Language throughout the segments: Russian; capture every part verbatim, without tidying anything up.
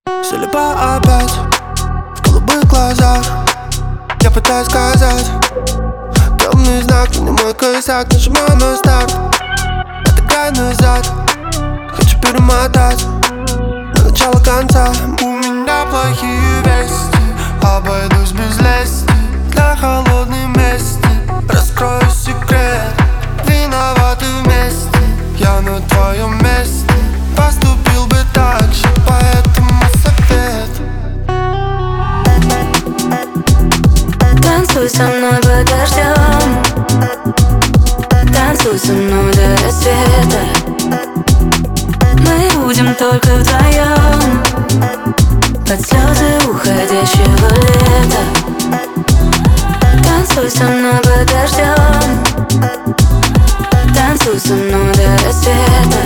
Слепа опять в голубых глазах. Я пытаюсь сказать темный знак, но не мой косяк. Нажимаю на старт, отыграй назад. Хочу перемотать на начало конца. У меня плохие вести, обойдусь без лести. Для холодной мести раскрою секрет. Виноваты вместе, я на твоем месте поступил бы так же, поэтому совет. Танцуй со мной под дождем, танцуй со мной до рассвета. Мы будем только вдвоем под слезы уходящего лета. Танцуй со мной под дождем, танцуй со мной до рассвета.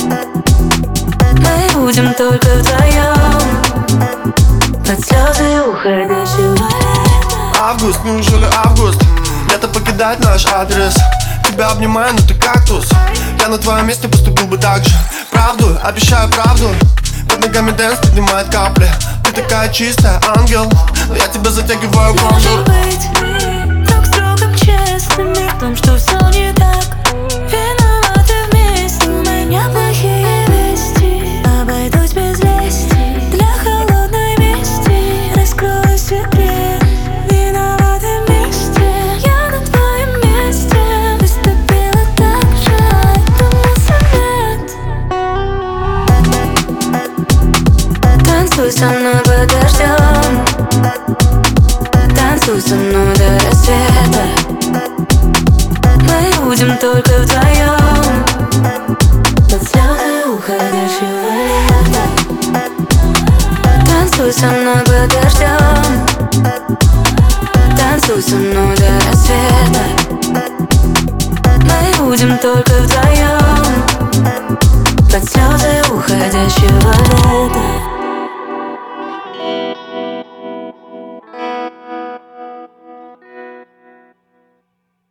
Мы будем только вдвоем под слезы уходящего лета. Август, неужели август? Лето покидает наш адрес. Тебя обнимаю, но ты кактус. Я на твоем месте поступил бы так же. Правду, обещаю правду. Под ногами дэнс поднимает капли. Ты такая чистая, ангел, но я тебя затягиваю в контур. Может быть, друг с другом честными в том, что все не так. Виноваты вместе, у меня плохие вести. Обойдусь без лести, для холодной мести раскрою секрет. Виноваты вместе, я на твоем месте поступила так же, поэтому совет. Танцуй со мной под дождем, танцуй со мной до рассвета. Мы будем только вдвоем под слезы уходящего лета. Танцуй со мной под дождем, танцуй со мной до рассвета. Мы будем только вдвоем